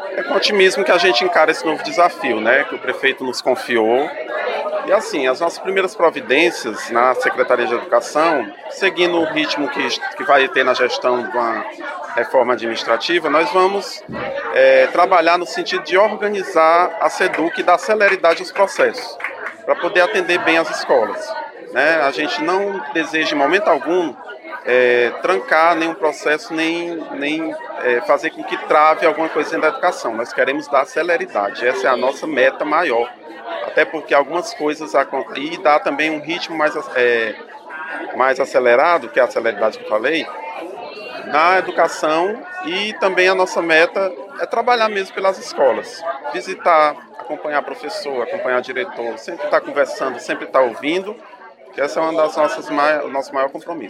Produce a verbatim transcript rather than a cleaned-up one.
É com otimismo que a gente encara esse novo desafio, né, que o prefeito nos confiou. E assim, as nossas primeiras providências na Secretaria de Educação, seguindo o ritmo que, que vai ter na gestão de uma reforma administrativa, nós vamos é, trabalhar no sentido de organizar a SEDUC e dar celeridade aos processos, para poder atender bem as escolas, né? A gente não deseja, em momento algum, é, trancar nenhum processo, nem, nem é, fazer com que trave alguma coisa dentro da educação. Nós queremos dar celeridade, essa é a nossa meta maior. Até porque algumas coisas acontecem, e dá também um ritmo mais, é, mais acelerado, que é a celeridade que eu falei, na educação, e também a nossa meta é trabalhar mesmo pelas escolas, visitar, acompanhar professor, acompanhar diretor, sempre estar conversando, sempre estar ouvindo, que essa é uma das nossas, o nosso maior compromisso.